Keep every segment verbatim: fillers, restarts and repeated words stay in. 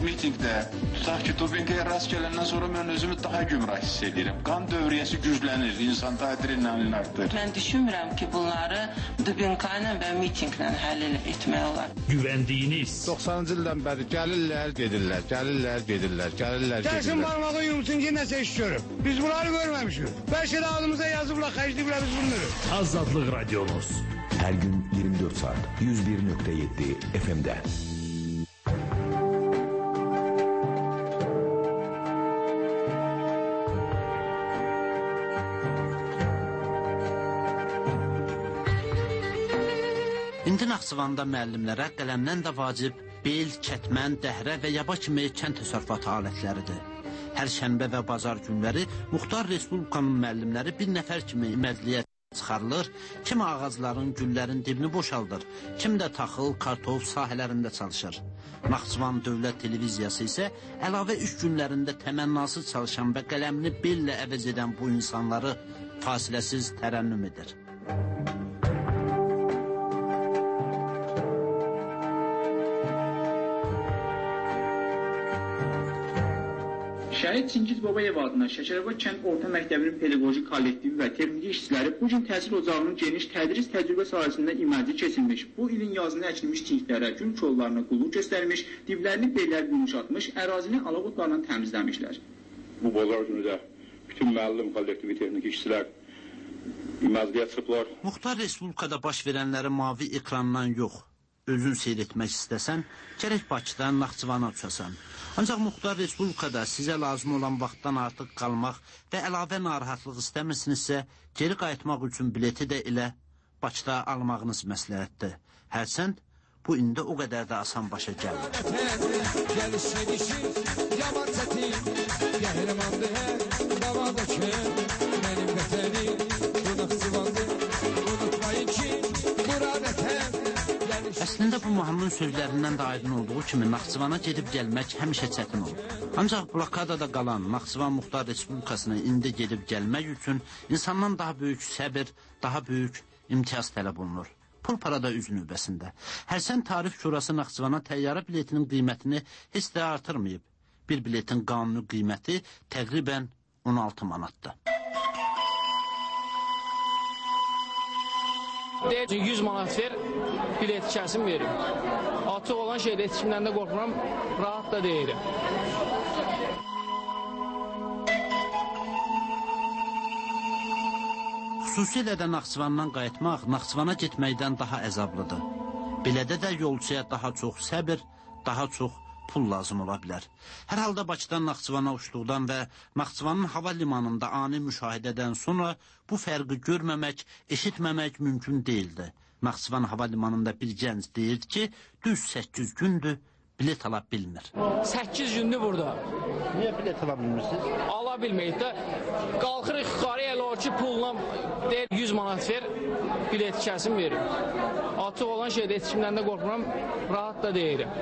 mitingdə, tutaq ki, dopinqə rast gələndən sonra mən özümü daha gümrah hiss edirəm. Qan dövriyyəsi güclənir, insanda adrenalin artır. Mən düşünmürəm ki, bunları dopinqlə və mitinglə həll etmək olar. Güvəndiyiniz. doxsanıncı ildən bəri gəlirlər, gedirlər, gəlirlər, gedirlər, gəlirlər, gedirlər. Gəlsin barmağı yumsun ki, nəsə iş görüb. Biz bunları görməmişik. Bəlkə də ağzımıza yazıblar, xərcliblər biz bunları. Azadlıq Radyonuz. Her gün yirmi dört saat yüz bir nokta yedi F M'de. İndi Naxçıvanda müəllimlərə qələmdən də vacib bel, kətmən, dəhrə və yaba kimi kənd təsərrüfatı alətləridir. Hər şənbə və bazar günləri Muxtar Respublikanın müəllimləri bir nəfər kimi imədliyə çıxarılır, kimi ağacların, güllərin dibini boşaldır, kim də taxıl, kartof sahələrində çalışır. Naxçıvan Dövlət Televiziyası isə əlavə üç günlərində təmənnasız çalışan və qələmini bellə əvəz edən bu insanları fasiləsiz tərənnüm edir. Şəhid Çingiz Babayev adına Şəkərabad kənd orta məktəbinin pedaqoji kollektivi və texniki işçiləri bu gün təhsil ocağının geniş tədris təcrübə sahəsində iməcə keçilmiş, bu ilin yazını əkilmiş çinklərə, gül kollarına qulluq göstərmiş, diblərini bellər yumuşatmış, ərazini alaq otlarla təmizləmişlər. Bu bazar günü də bütün müəllim kollektivi texniki işçilər iməcəliyə çıxıblar. Muxtar Respublikada baş verənləri mavi ekrandan yox, özün seyr etmək istəsən, gərək Bakıdan Naxçıvana uçasan. Ancaq Muxtar Respublikada sizə lazım olan vaxtdan artıq qalmaq və əlavə narahatlıq istəmirsinizsə, geri qayıtmaq üçün bileti də elə Bakıda almağınız məsləhətdir. Hərçənd, bu indi o qədər də asan başa gəlir. Əslində bu mahnının sözlərindən də aydın olduğu kimi Naxçıvana gedib gəlmək həmişə çətin olur. Ancaq blokadada qalan Naxçıvan Muxtar Respublikasına indi gedib gəlmək üçün insandan daha böyük səbir, daha böyük imtiyaz tələb olunur. Pul parada üz növbəsində. Hərsən Tarif Şurası Naxçıvana təyyarə biletinin qiymətini heç də artırmayıb. Bir biletin qanuni qiyməti təqribən on altı manatdır. yüz manat ver, bilet kəsim verim. Açıq olan şeydə heç kimdən də qorxmuram, rahat da deyirim. Xüsusilə də Naxçıvandan qayıtmaq Naxçıvana getməkdən daha əzablıdır. Belədə də yolcuya daha çox səbir, daha çox pul lazım ola bilər. Hər halda Bakıdan Naxçıvana uçduqdan və Naxçıvanın hava limanında ani müşahidədən sonra bu fərqi görməmək, eşitməmək mümkün deyildi. Naxçıvan hava limanında bir gənc deyirdi ki, düz səkkiz gündür bilet ala bilmir. səkkiz gündür burada. Niyə bilet ala bilmirsiniz? Ala bilməyik də. Qalxırıq yuxarı elə o ki, pulla deyir yüz manat ver, bilet kəsim verir. Açıq olan şeydə heç kimdən də qorxmuram, rahat da deyirim.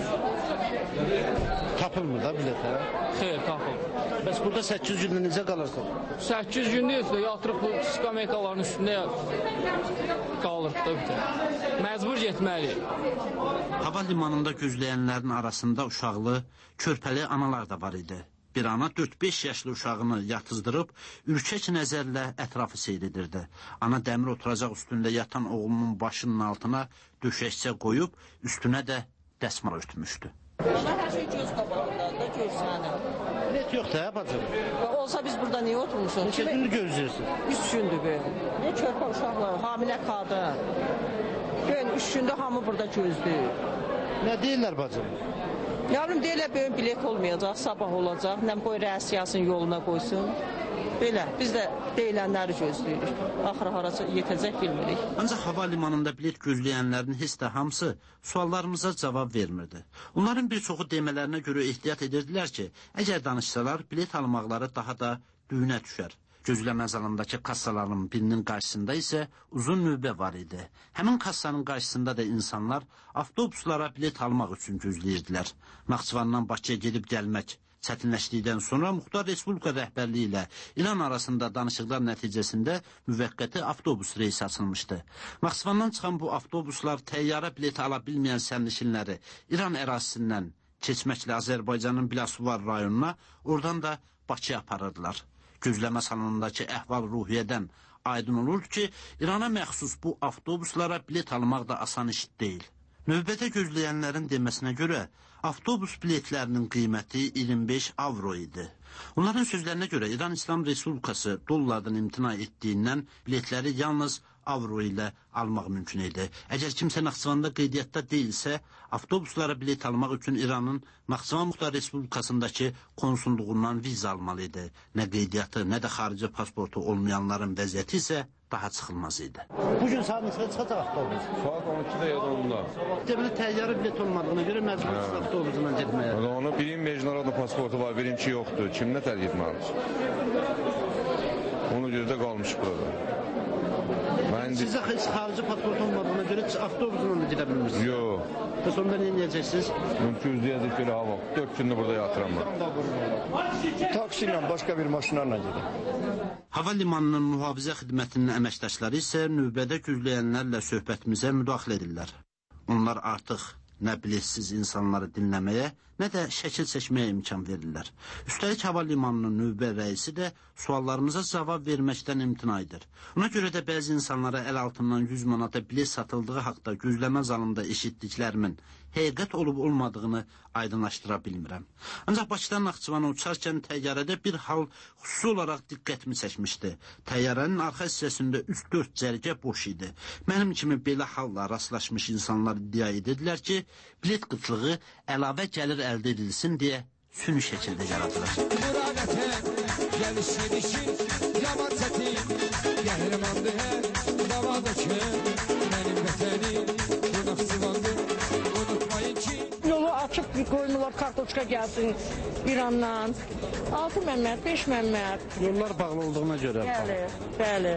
Tapılmır da biletə? Xeyr, tapılmır. Bəs burada səkkiz gündə necə qalarsan? səkkiz gündür yatırıq bu skameykaların üstündə qalırıq da bir tə. Məcbur getməliyik. Hava limanında gözləyənlərin arasında uşaqlı, körpəli analar da var idi. Bir ana dörd beş yaşlı uşağını yatızdırıb, ürkək nəzərlə ətrafı seyr edirdi. Ana dəmir oturacaq üstündə yatan oğlunun başının altına döşəkçə qoyub, üstünə də dəsmal örtmüşdü. Ana hər şey göz qabağından da görsənir. Bilet yox da, bacım. Olsa biz burada niyə oturmuşuq? Neçə gündür gözləyirsin? Üç gündür böyle. Ne körpə uşaqlar, hamilə qadın. Böyle üç gündür hamı burada gözləyir. Nə deyirlər bacım? Yavrum deyirlər böyük bilet olmayacaq, sabah olacaq. Nəm qoy rəsiyasını yoluna qoysun. Belə, biz də deyilənləri gözləyirik. Axıra haraca yetəcək bilmirik. Ancaq hava limanında bilet gözləyənlərin heç də hamısı suallarımıza cavab vermirdi. Onların bir çoxu demələrinə görə ehtiyat edirdilər ki, əgər danışsalar, bilet almaqları daha da düyünə düşər. Gözləmə zalındakı kassaların birinin qarşısında isə uzun növbə var idi. Həmin kassanın qarşısında da insanlar avtobuslara bilet almaq üçün gözləyirdilər. Naxçıvandan Bakıya gedib gəlmək çətinləşdikdən sonra Muxtar Respublika rəhbərliyi ilə İran arasında danışıqlar nəticəsində müvəqqəti avtobus reysi açılmışdı. Naxçıvandan çıxan bu avtobuslar təyyarə bileti ala bilməyən sərnişinləri İran ərazisindən keçməklə Azərbaycanın Biləsuvar rayonuna, oradan da Bakıya aparırdılar. Gözləmə salonundakı əhval-ruhiyyədən aydın olurdu ki, İrana məxsus bu avtobuslara bilet almaq da asan iş deyil. Növbədə gözləyənlərin deməsinə görə, avtobus biletlərinin qiyməti iyirmi beş avro idi. Onların sözlərinə görə İran İslam Respublikası dollardan imtina etdiyindən biletləri yalnız avro ilə almaq mümkün idi. Əgər kimsə Naxçıvanda qeydiyyatda deyilsə, avtobuslara bilet almaq üçün İranın Naxçıvan Muxtar Respublikasındakı konsulluğundan viza almalı idi. Nə qeydiyyatı, nə də xarici pasportu olmayanların vəziyyəti isə daha çıxılmaz idi. Bugün saat neçədə çıxacaq avtobus? Saat on ikidə ya da onda. Deməli, təyyarə bilet olmadığına görə məcbur avtobusuna getməyə. Onu birinin mecnarada pasportu var, birinci yoxdur. Kim nə tərk etməlidir? Onu görə də qalmış burada. Sizə heç xarici pasport olmadığına görə avtobusla da gedə bilmirsiniz? Yox. Bəs onda nə edəcəksiniz? Mümkün deyəcək belə hava. dörd gündə burada yatıram ben. Taksi ilə, başqa bir maşınlarla gedir. Hava limanının mühafizə xidmətinin əməkdaşları isə növbədə gözləyənlərlə söhbətimizə müdaxilə edirlər. Onlar artıq nə biletsiz insanları dinləməyə, nə də şəkil çəkməyə imkan verirlər. Üstəlik hava limanının növbə rəisi də suallarımıza cavab verməkdən imtina edir. Ona görə də bəzi insanlara əl altından yüz manata bilet satıldığı haqda gözləmə zalında eşitdiklərimin həqiqət olub olmadığını aydınlaşdıra bilmirəm. Ancaq Bakıdan Naxçıvana uçarkən təyyarədə bir hal xüsusi olaraq diqqətimi çəkmişdi. Təyyarənin arxa hissəsində üç dörd cərgə boş idi. Mənim kimi belə halla rastlaşmış insanlar iddia edirlər ki, bilet qıtlığı əlavə gəlir əldə edilsin deyə süni şəkildə yaradılır. Yolu açıb qoymular, kartoçka gəlsin İrandan. altı məmmət, beş məmmət. Yollar bağlı olduğuna görə. Bəli, bəli.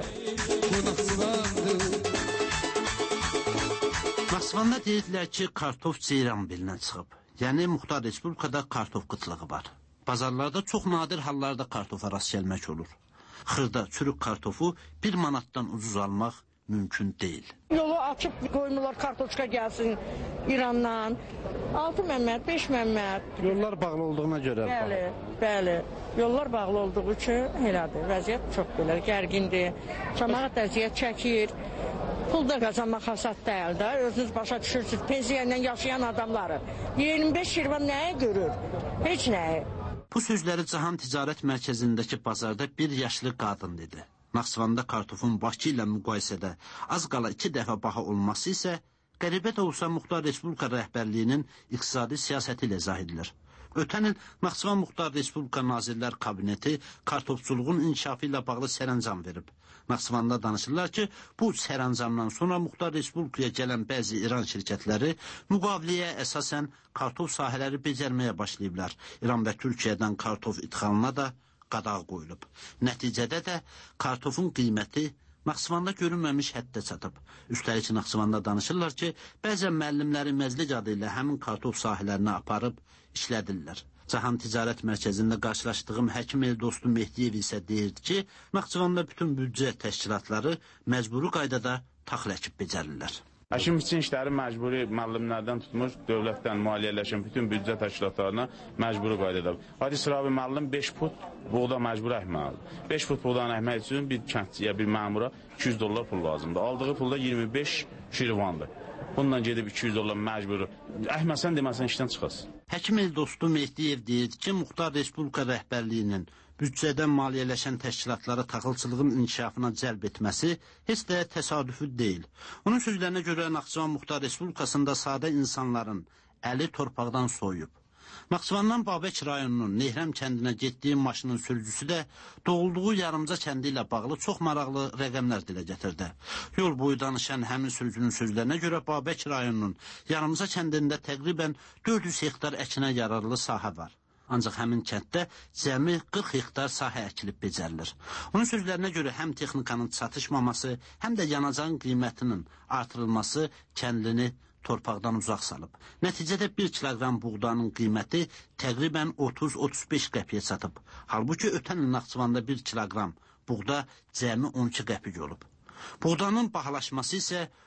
Naxçıvanda deyirlər ki, kartof ceyran belindən çıxıb. Yəni, Muxtar Respublikada kartof qıtlığı var. Bazarlarda çox nadir hallarda kartofa rast gəlmək olur. Xırda, çürük kartofu bir manatdan ucuz almaq mümkün deyil. Yolu açıb qoymular, kartoçka gəlsin İrandan. altı məmmət, beş məmmət. Yollar bağlı olduğuna görə. Bəli, bəli. Yollar bağlı olduğu üçün elədir. Vəziyyət çox belə gərgindir. Cəmaət əziyyət çəkir. Pul da qazanmaq hasad deyil də. Özünüz başa düşürsünüz. Pensiya ilə yaşayan adamları. iyirmi beş şirvan nəyə görür? Heç nəyə. Bu sözləri Cahan Ticarət Mərkəzindəki bazarda bir yaşlı qadın dedi. Naxçıvanda kartofun Bakı ilə müqayisədə az qala iki dəfə baha olması isə qəribə də olsa Muxtar Respublika rəhbərliyinin iqtisadi siyasəti ilə izah edilir. Ötən il Naxçıvan Muxtar Respublika Nazirlər Kabineti kartofçuluğun inkişafı ilə bağlı sərəncam verib. Naxçıvanda danışırlar ki, bu sərəncamdan sonra Muxtar Respublikaya gələn bəzi İran şirkətləri müqaviləyə əsasən kartof sahələri becərməyə başlayıblar. İran və Türkiyədən kartof idxalına da qadağ qoyulub. Nəticədə də kartofun qiyməti Naxçıvanda görünməmiş həddə çatıb. Üstəlik Naxçıvanda danışırlar ki, bəzən müəllimləri məzlik adı ilə həmin kartof sahələrini aparıb işlədirlər. Cahan Ticarət Mərkəzində qarşılaşdığım həkim el dostu Mehdiyev isə deyirdi ki, Naxçıvanda bütün büdcə təşkilatları məcburi qaydada taxıl əkib becərirlər. Həkim biçin işləri məcburi müəllimlərdən tutmuş, dövlətdən maliyyələşən bütün büdcə təşkilatlarına məcburi qaydada. Hadi sıra bir müəllim beş fut buğda məcbur əkməlidir. beş fut buğdanı əkmək üçün bir kəndçiyə, bir məmura iki yüz dollar pul lazımdır. Aldığı pulda iyirmi beş şirvandır. Bundan gedib iki yüz dollar məcburi. Əkməsən deməsən işdən çıxasın. Həkim el dostu Mehdiyev deyirdi ki, Muxtar Respublika rəhbərliyinin büdcədən maliyyələşən təşkilatlara taxılçılığın inkişafına cəlb etməsi heç də təsadüfü deyil. Onun sözlərinə görə Naxçıvan Muxtar Respublikasında sadə insanların əli torpaqdan soyub. Naxçıvandan Babək rayonunun Nehrəm kəndinə getdiyi maşının sürücüsü də doğulduğu Yarımca kəndi ilə bağlı çox maraqlı rəqəmlər dilə gətirdi. Yol boyu danışan həmin sürücünün sözlərinə görə Babək rayonunun Yarımca kəndində təqribən dörd yüz hektar əkinə yararlı sahə var. Ancaq həmin kənddə cəmi qırx hektar sahə əkilib becərilir. Onun sözlərinə görə həm texnikanın çatışmaması, həm də yanacağın qiymətinin artırılması kəndlini torpaqdan uzaq salıb. Nəticədə bir kiloqram buğdanın qiyməti təqribən otuz otuz beş qəpiyə çatıb. Halbuki ötən il Naxçıvanda bir kiloqram buğda cəmi on iki qəpik olub. Buğdanın bahalaşması isə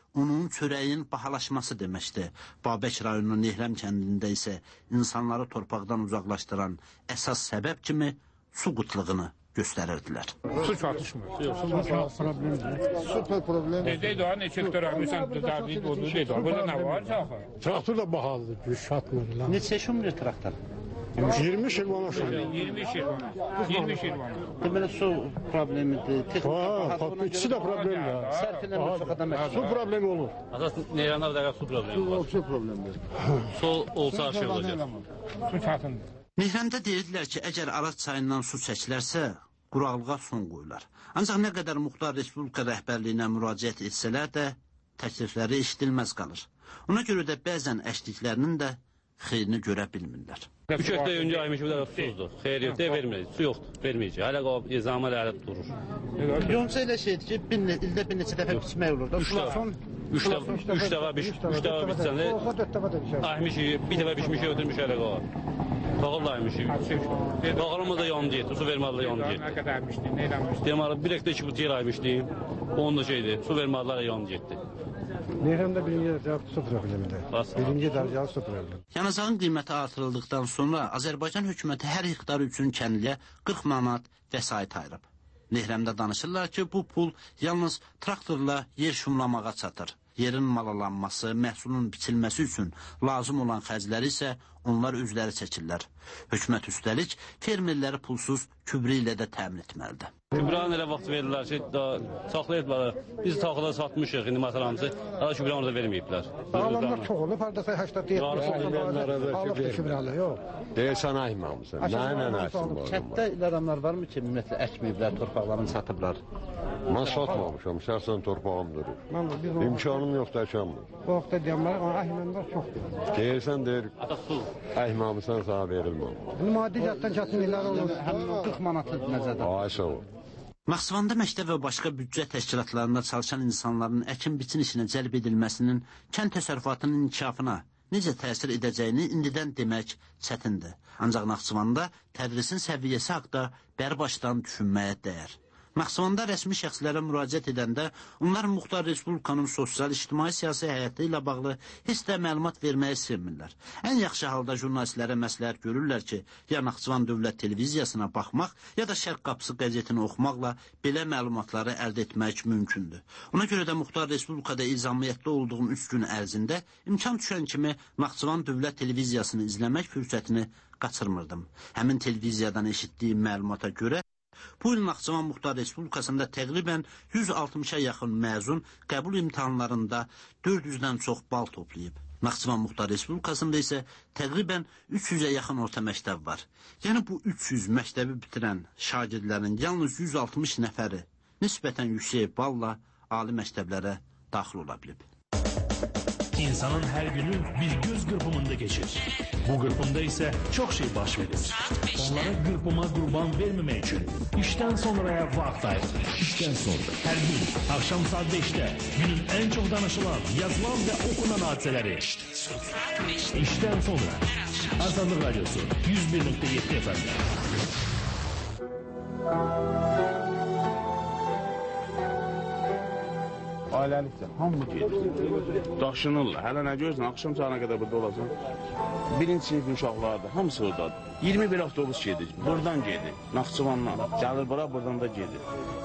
onun çörəyin bahalaşması deməkdir. Babək rayonunun Nehrəm kəndində isə insanları torpaqdan uzaqlaşdıran əsas səbəb kimi su qıtlığını göstərirdilər. Su çatışmır. Su problemdir. Süper problem. Deydi o neçə hektar almışsan david oldu deydi. Burada nə var axı? Traktor da bahalıdır, güc çatmır lan. Neçə şumlu traktor? iyirmi şirvana şumlu. iyirmi şirvana. iyirmi şirvana. Deməli su problemidir. Ha, ikisi də problemdir. Sərf eləmə çox adam Su problemi olur. Əsas Neyranda da su problemi var. Su problemdir. Su olsa şey olacaq. Su çatındır. Nehrəmdə deyirdilər ki, əgər Araz çayından su çəkilərsə, quraqlığa son qoyular. Ancaq nə qədər Muxtar Respublika rəhbərliyinə müraciət etsələr də, təklifləri eşidilməz qalır. Ona görə də bəzən əşliklərinin də xeyrini görə bilmirlər. Üç hafta önce aymış bir de susuzdu. Xeyriyyətdə verməyəcək, su yoxdur, verməyəcək. Hələ qalıb, ezamə lələ durur. Yonca elə şeydir ki, bir ne, ildə bir neçə dəfə biçmək olur da. Üç dəfə, üç dəfə, üç dəfə, üç dəfə biçəndə, aymış, bir dəfə biçmiş, ötürmüş hələ qalıb. Tağıl da aymış. Tağılımız da yandı yetdi, su verməli də yandı yetdi. Nə qədərmişdi, nə eləmişdi? Deməli, bir ekdə iki butu yer aymışdı, onun da şeydi, su verməli də yandı yetdi. Nehrəmdə birinci dərəcəli su problemidir. Birinci dərəcəli su problemi. Yanacağın qiyməti artırıldıqdan sonra Azərbaycan hökuməti hər hektar üçün kəndliyə qırx manat vəsait ayırıb. Nehrəmdə danışırlar ki, bu pul yalnız traktorla yer şumlamağa çatır. Yerin malalanması, məhsulun biçilməsi üçün lazım olan xərcləri isə onlar özləri çəkirlər. Hökumət üstəlik fermerləri pulsuz kübrə ilə də təmin etməlidir. Kübranın elə vaxt verirlər ki, saxlayıblar. Biz taxıda satmışıq, indi masalamızı, daha kübranı orada verməyiblər. Alanlar çox olub, haradasa səksən yetmiş alıbdır kübranı, yox. Deyirsən aymamışsın, nə ilə nəsin var? Kətdə elə adamlar varmı ki, ümumiyyətlə əkməyiblər, torpaqlarını satıblar? Mən satmamışam, şəxsən torpağım durur. İmkanım yoxdur, əkəmmir. Bu vaxtda deyəmlər, əhmənlər çoxdur. Deyirsən, deyir, əhməmişsən sana verilməm. Maddi cəhətdən kəsinliklər olur, həmin qırx manatlı nəzərdə. Ay, sağ ol. Naxçıvanda məktəb və başqa büdcə təşkilatlarında çalışan insanların əkin-biçin işinə cəlb edilməsinin kənd təsərrüfatının inkişafına necə təsir edəcəyini indidən demək çətindir. Ancaq Naxçıvanda tədrisin səviyyəsi haqda bərbaşdan düşünməyə dəyər. Naxçıvanda rəsmi şəxslərə müraciət edəndə onlar Muxtar Respublikanın sosial-ictimai siyasi həyatı ilə bağlı heç də məlumat verməyi sevmirlər. Ən yaxşı halda jurnalistlərə məsləhət görürlər ki, ya Naxçıvan Dövlət Televiziyasına baxmaq, ya da Şərq Qapısı qəzetini oxumaqla belə məlumatları əldə etmək mümkündür. Ona görə də Muxtar Respublikada izamiyyətdə olduğum üç gün ərzində imkan düşən kimi Naxçıvan Dövlət Televiziyasını izləmək fürsətini qaçırmırdım. Həmin televiziyadan eşitdiyim məlumata görə bu il Naxçıvan Muxtar Respublikasında təqribən yüz altmışa yaxın məzun qəbul imtahanlarında dörd yüzdən çox bal toplayıb. Naxçıvan Muxtar Respublikasında isə təqribən üç yüzə yaxın orta məktəb var. Yəni bu üç yüz məktəbi bitirən şagirdlərin yalnız yüz altmış nəfəri nisbətən yüksək balla ali məktəblərə daxil ola bilib. İnsanın her günü bir göz kırpımında geçir. Bu kırpımda ise çok şey baş verir. Onlara kırpıma kurban vermemek için işten sonraya vakit ayırır. İşten sonra her gün akşam saat beşte günün en çok danışılan, yazılan ve okunan hadiseleri. İşten sonra Azadlık Radyosu yüz bir nokta yedi F M'de. Ailəlikdə, hamı gedir. Daşınırlar. Hələ nə görürsən, axşam saatına qədər burada olacaq. Birinci sinifin uşaqlardır, hamısı oradadır. iyirmi bir avtobus gedir, buradan gedir, Naxçıvandan. Gəlir bura, buradan da gedir.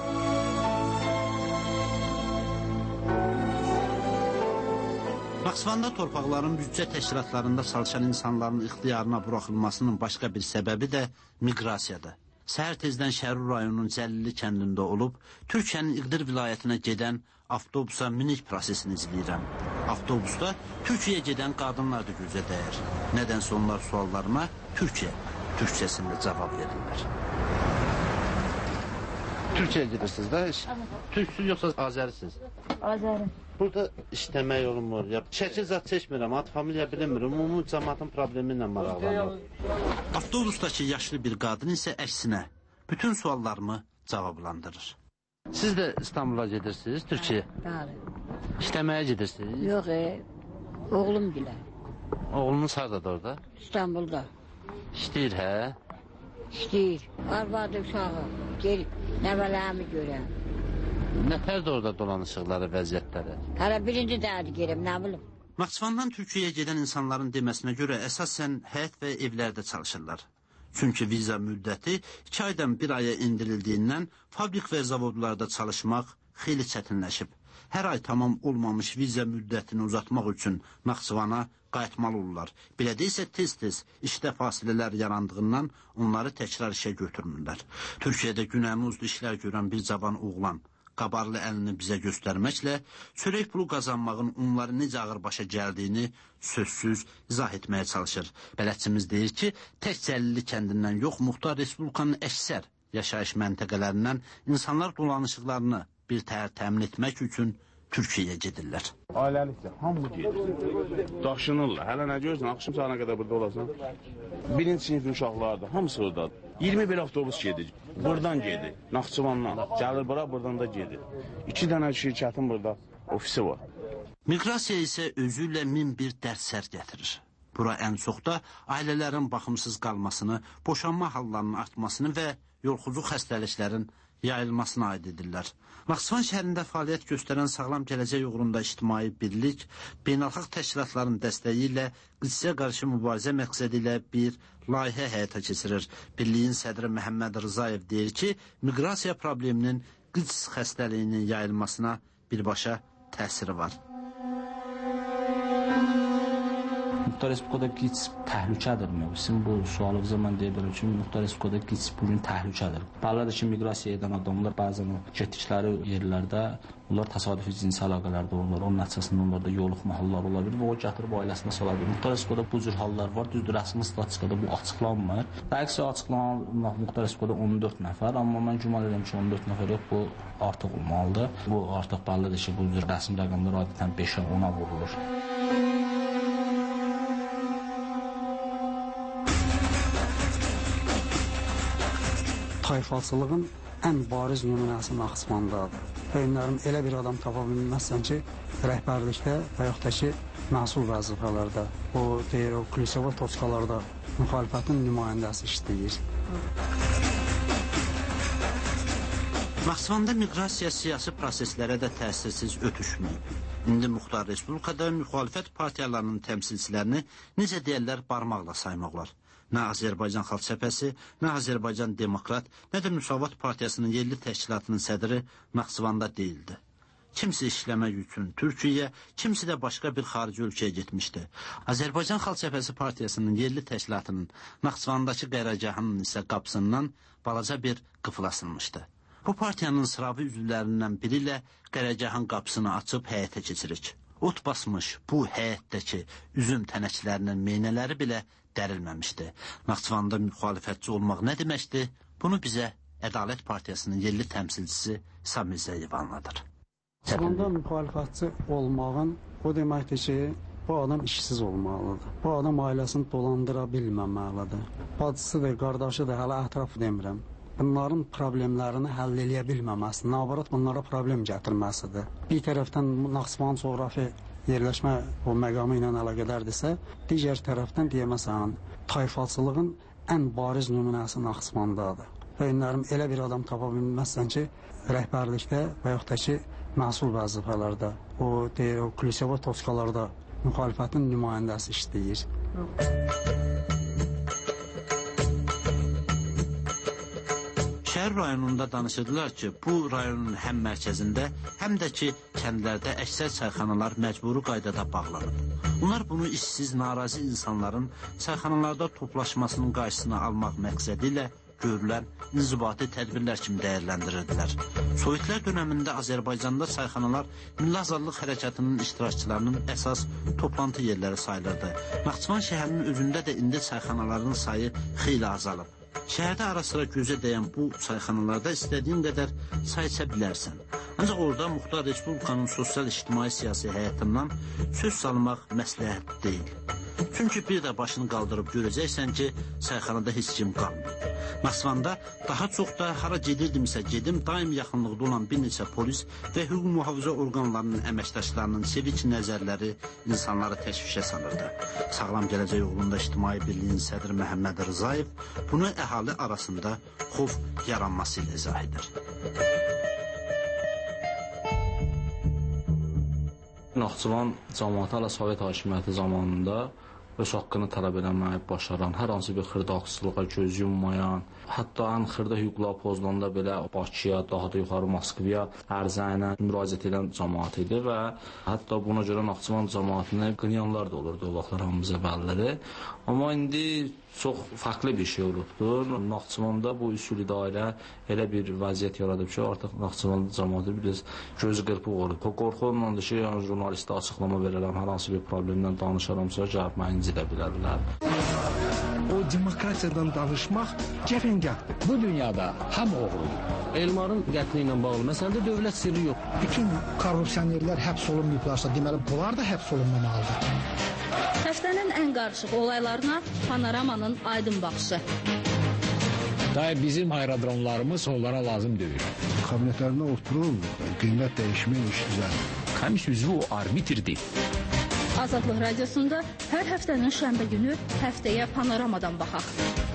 Naxçıvanda torpaqların büdcə təşkilatlarında çalışan insanların ixtiyarına buraxılmasının başqa bir səbəbi də miqrasiyadır. Səhər tezdən Şərur rayonunun Cəlili kəndində olub, Türkiyənin İqdir vilayətinə gedən avtobusa minik prosesini izləyirəm. Avtobusda Türkiyəyə gedən qadınlar da gözə dəyər. Nədənsə onlar suallarıma Türkiyə, Türkçəsində cavab verirlər. Türkiyəyə gedirsiniz də? Türksüz yoxsa Azərisiniz? Azərim. Burada işləmək olmur. Şəkil zat çəkmirəm, ad familiya bilmirəm. Ümumi cəmaatın problemi ilə maraqlanır. Avtobusdakı yaşlı bir qadın isə əksinə bütün suallarımı cavablandırır. Siz də İstanbul'a gedirsiniz, Türkiyə? Bəli. İşləməyə gedirsiniz? Yox, e, oğlum bilə. Oğlunuz haradadır orada? İstanbul'da. İşləyir, hə? İşləyir. Arvadı uşağı. Gelib nəvələmi görəm. Nətərdir orada dolanışıqları, vəziyyətləri? Hələ birinci dəqiq girim, nə bilim. Naxçıvandan Türkiyəyə gedən insanların deməsinə görə əsasən həyət və evlərdə çalışırlar. Çünki viza müddəti iki aydan bir aya indirildiyindən fabrik və zavodlarda çalışmaq xeyli çətinləşib. Hər ay tamam olmamış viza müddətini uzatmaq üçün Naxçıvana qayıtmalı olurlar. Belədə isə tez-tez işdə fasilələr yarandığından onları təkrar işə götürmürlər. Türkiyədə günəmuzlu işlər görən bir cavan oğlan qabarlı əlini bizə göstərməklə çörək pulu qazanmağın onları necə ağır başa gəldiyini sözsüz izah etməyə çalışır. Bələdçimiz deyir ki, tək Cəlili kəndindən yox, Muxtar Respublikanın əksər yaşayış məntəqələrindən insanlar dolanışıqlarını bir təhər təmin etmək üçün Türkiyəyə gedirlər. Ailəlikdə hamı gedir. Daşınırlar. Hələ nə görürsən, axşam saatına qədər burada olasan. Birinci sinif uşaqlar da, hamısı oradadır. iyirmi bir avtobus gedir. Buradan gedir. Naxçıvandan. Gəlir bura, buradan da gedir. İki dənə şirkətin burada ofisi var. Miqrasiya isə özü ilə min bir dərd-sər gətirir. Bura ən çox da ailələrin baxımsız qalmasını, boşanma hallarının artmasını və yolxucu xəstəliklərin yayılmasına aid edirlər. Naxçıvan şəhərində fəaliyyət göstərən Sağlam Gələcək uğrunda İctimai Birlik beynəlxalq təşkilatların dəstəyi ilə qıdsıya qarşı mübarizə məqsədi ilə bir layihə həyata keçirir. Birliyin sədri Məhəmməd Rızayev deyir ki, miqrasiya probleminin qıds xəstəliyinin yayılmasına birbaşa təsiri var. Muxtar Respublikada qids təhlükədirmi? Sizin bu sualınıza mən deyə bilərəm ki, Muxtar Respublikada qids bugün təhlükədir. Bəlidir ki, miqrasiya edən adamlar bəzən o getdikləri yerlərdə onlar təsadüfi cinsi əlaqələrdə olurlar. Onun nəticəsində onlarda yoluxma halları ola bilir və o gətirib ailəsinə sala bilir. Muxtar Respublikada bu cür hallar var. Düzdür, rəsmi statistikada bu açıqlanmır. Dəqiqsə açıqlanan Muxtar Respublikada on dörd nəfər, amma mən güman edirəm ki, on dörd nəfər yox, bu artıq olmalıdır. Bu artıq bəlidir ki, bu cür rəsmi rəqəmlər adətən beşə ona vurulur. Tayfalçılığın ən bariz nümunəsi Naxçıvandadır. Öyünlərim elə bir adam tapa bilməzsən ki, rəhbərlikdə və yaxud da ki, məsul vəzifələrdə, o deyir, o Klüsova toçkalarda müxalifətin nümayəndəsi işləyir. Naxçıvanda miqrasiya siyasi proseslərə də təsirsiz ötüşməyib. İndi Muxtar Respublikada müxalifət partiyalarının təmsilçilərini necə deyərlər barmaqla saymaq olar. Nə Azərbaycan Xalq Cəbhəsi, nə Azərbaycan Demokrat, nə də Müsavat Partiyasının yerli təşkilatının sədri Naxçıvanda deyildi. Kimsə işləmək üçün Türkiyəyə, kimsə də başqa bir xarici ölkəyə getmişdi. Azərbaycan Xalq Cəbhəsi Partiyasının yerli təşkilatının Naxçıvandakı qərargahının isə qapısından balaca bir qıfıl asılmışdı. Bu partiyanın sıravi üzvlərindən biri ilə qərargahın qapısını açıb həyətə keçirik. Ot basmış bu həyətdəki üzüm tənəklərinin meynələri belə dərilməmişdi. Naxçıvanda müxalifətçi olmaq nə deməkdir? Bunu bizə Ədalət Partiyasının yerli təmsilçisi Samir Zəyev anladır. Naxçıvanda müxalifətçi olmağın o deməkdir ki, bu adam işsiz olmalıdır. Bu adam ailəsini dolandıra bilməməlidir. Bacısıdır, qardaşıdır, hələ ətraf demirəm. Bunların problemlərini həll eləyə bilməməsi, nabarat bunlara problem gətirməsidir. Bir tərəfdən Naxçıvanın coğrafi yerləşmə o məqamı ilə əlaqədardirsə, digər tərəfdən deyəməsən, tayfalçılığın ən bariz nümunəsi Naxçıvandadır. Öyünlərim elə bir adam tapa bilməzsən ki, rəhbərlikdə və yaxud da ki, məsul vəzifələrdə, o deyir, o Klüsova toçkalarda müxalifətin nümayəndəsi işləyir. Şəhər rayonunda danışırdılar ki, bu rayonun həm mərkəzində, həm də ki, kəndlərdə əksər çayxanalar məcburi qaydada bağlanıb. Onlar bunu işsiz, narazı insanların çayxanalarda toplaşmasının qarşısını almaq məqsədi ilə görülən inzibati tədbirlər kimi dəyərləndirirdilər. Sovetlər dönəmində Azərbaycanda çayxanalar Milli Azadlıq Hərəkatının iştirakçılarının əsas toplantı yerləri sayılırdı. Naxçıvan şəhərinin özündə də indi çayxanaların sayı xeyli azalıb. Şəhərdə ara-sıra gözə dəyən bu çayxanalarda istədiyin qədər çay içə bilərsən. Ancaq orada Muxtar Respublikanın sosial-ictimai siyasi həyatından söz salmaq məsləhət deyil. Çünki bir də başını qaldırıb görəcəksən ki, çayxanada heç kim qalmır. Naxçıvanda daha çox da hara gedirdimsə gedim, daim yaxınlıqda olan bir neçə polis və hüquq mühafizə orqanlarının əməkdaşlarının sevik nəzərləri insanları təşvişə salırdı. Sağlam Gələcək uğrunda İctimai Birliyin sədri Məhəmməd Rızayev bunu əhali arasında xof yaranması ilə izah edir. Naxçıvan cəmiyyəti hələ Sovet hakimiyyəti zamanında öz haqqını tələb eləməyi başaran, hər hansı bir xırda haqsızlığa göz yummayan, hətta ən xırda hüquqlar pozulanda belə Bakıya, daha da yuxarı Moskvaya ərizə ilə müraciət edən cəmiyyət idi və hətta buna görə Naxçıvan cəmiyyətini qınayanlar da olurdu o vaxtlar hamımıza bəllidir. Amma indi çox fərqli bir şey olubdur. Naxçıvanda bu üsul idarə elə bir vəziyyət yaradıb ki, artıq Naxçıvan cəmiyyəti biraz gözü qırpıq olub. O qorxumla ki, yəni jurnalistə açıqlama verərəm, hər hansı bir problemdən danışaramsa, gəlib məni incidə bilərlər. O demokratiyadan danışmaq cəfəngahdır. Bu dünyada hamı oğrudur. Elmarın qətli ilə bağlı məsələdə dövlət sirri yox. Bütün korrupsionerlər həbs olunmayıblarsa, deməli bunlar da həbs olunmamalıdır. Həftənin ən qarışıq olaylarına Panoramanın aydın baxışı. Dair bizim aerodromlarımız onlara lazım deyil. Kabinetlərində oturur, qiymət dəyişmək iş düzəlir. Komis üzvü o arbitrdir. Azadlıq Radiosunda hər həftənin şənbə günü həftəyə Panoramadan baxaq.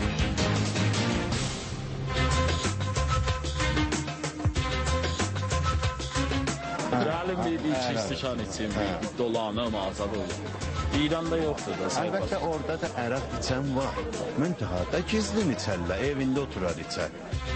Gəlin bir iki istişan için bir dolanım, azad olun. İranda yoxdur da. Əlbəttə orada da əraq içən var. Müntəhada gizlin içərlər, evində oturar içər.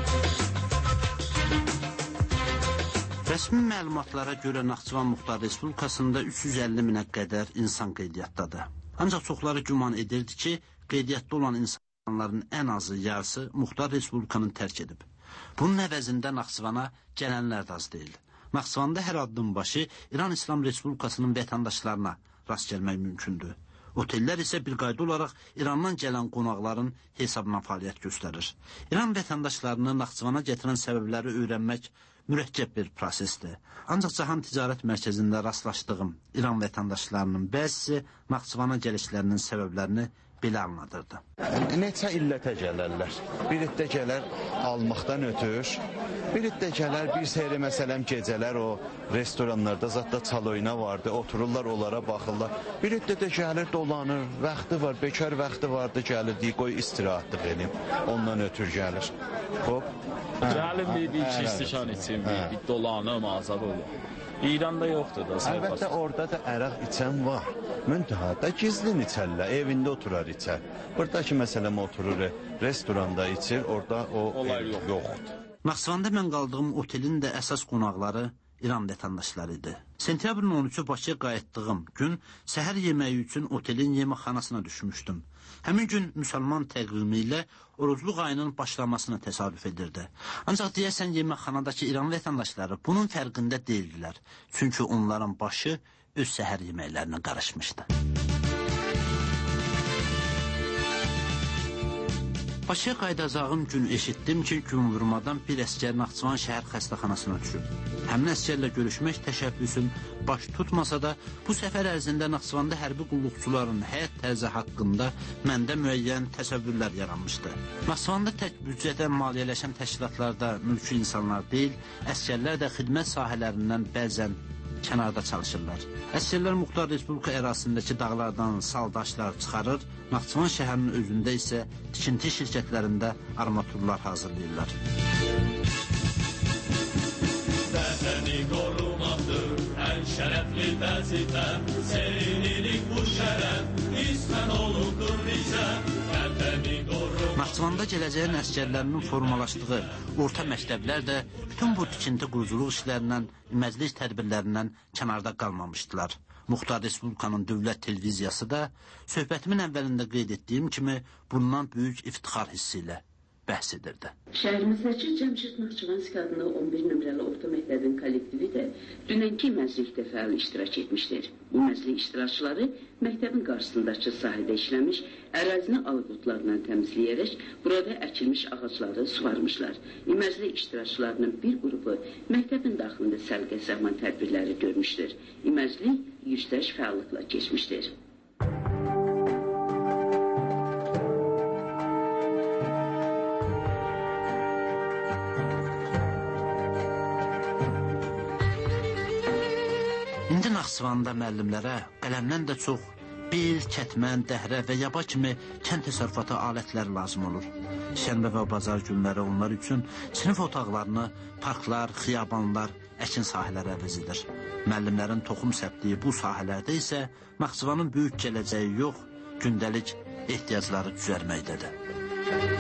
Rəsmi məlumatlara görə Naxçıvan Muxtar Respublikasında üç yüz əlli minə qədər insan qeydiyyatdadır. Ancaq çoxları güman edirdi ki, qeydiyyatda olan insanların ən azı yarısı Muxtar Respublikanı tərk edib. Bunun əvəzində Naxçıvana gələnlər də az deyil. Naxçıvanda hər addım başı İran İslam Respublikasının vətəndaşlarına rast gəlmək mümkündür. Otellər isə bir qayda olaraq İrandan gələn qonaqların hesabına fəaliyyət göstərir. İran vətəndaşlarını Naxçıvana gətirən səbəbləri öyrənmək mürəkkəb bir prosesdir. Ancaq Cahan Ticarət Mərkəzində rastlaşdığım İran vətəndaşlarının bəzisi Naxçıvana gəlişlərinin səbəblərini belə anladırdı. Neçə illətə gələrlər. Bir iddə gələr almaqdan ötür, bir iddə gələr bir seyri məsələm gecələr o restoranlarda zətdə çal oyna vardı, otururlar onlara baxırlar. Bir iddə də gəlir dolanır, vaxtı var, bekar vaxtı vardı gəlir, deyir qoy istirahatlıq edim, ondan ötür gəlir. Hop. Gəlin bir iki istişan için bir dolanım, azad olun. İranda yoxdur da. Əlbəttə orada da əraq içən var. Müntəhada gizlin içərlər, evində oturar içər. Buradakı məsələm oturur, restoranda içir, orada o yoxdur. Naxçıvanda mən qaldığım otelin də əsas qonaqları İran vətəndaşları idi. Sentyabrın on üçü Bakıya qayıtdığım gün səhər yeməyi üçün otelin yeməkxanasına düşmüşdüm. Həmin gün müsəlman təqvimi ilə orucluq ayının başlamasına təsadüf edirdi. Ancaq deyəsən yeməkxanadakı İran vətəndaşları bunun fərqində deyildilər. Çünki onların başı öz səhər yeməklərinə qarışmışdı. Bakıya qayıdacağım gün eşitdim ki, gün vurmadan bir əskər Naxçıvan şəhər xəstəxanasına düşüb. Həmin əskərlə görüşmək təşəbbüsüm baş tutmasa da, bu səfər ərzində Naxçıvanda hərbi qulluqçuların həyat tərzi haqqında məndə müəyyən təsəvvürlər yaranmışdı. Naxçıvanda tək büdcədən maliyyələşən təşkilatlarda mülki insanlar deyil, əskərlər də xidmət sahələrindən bəzən kənarda çalışırlar. Əskərlər Muxtar Respublika ərazisindəki dağlardan saldaşlar çıxarır, Naxçıvan şəhərinin özündə isə tikinti şirkətlərində armaturlar hazırlayırlar. Vətəni qorumaqdır ən şərəfli vəzifə, seynilik bu şərəf, ismən olubdur bizə, vətəni qorumaq. Naxçıvanda gələcəyin əskərlərinin formalaşdığı orta məktəblər də bütün bu tikinti quruculuq işlərindən, məclis tədbirlərindən kənarda qalmamışdılar. Muxtar Respublikanın dövlət televiziyası da söhbətimin əvvəlində qeyd etdiyim kimi bundan böyük iftixar hissi ilə bəhs edirdi. Şəhərimizdəki Cəmşid Naxçıvanski adlı on bir nömrəli orta məktəbin kollektivi də dünənki məzlikdə fəal iştirak etmişdir. Bu məzlik iştirakçıları məktəbin qarşısındakı sahədə işləmiş, ərazini alıqotlarından təmizləyərək burada əkilmiş ağacları suvarmışlar. İməzlik iştirakçılarının bir qrupu məktəbin daxilində səliqə-səhman tədbirləri görmüşdür. İməzlik yüzləş fəallıqla keçmişdir. İndi Naxçıvanda müəllimlərə qələmdən də çox bel, kətmən, dəhrə və yaba kimi kənd təsərrüfatı alətləri lazım olur. Şənbə və bazar günləri onlar üçün sinif otaqlarını parklar, xiyabanlar, əkin sahələri əvəz edir. Müəllimlərin toxum səpdiyi bu sahələrdə isə Naxçıvanın böyük gələcəyi yox, gündəlik ehtiyacları düzəlməkdədir.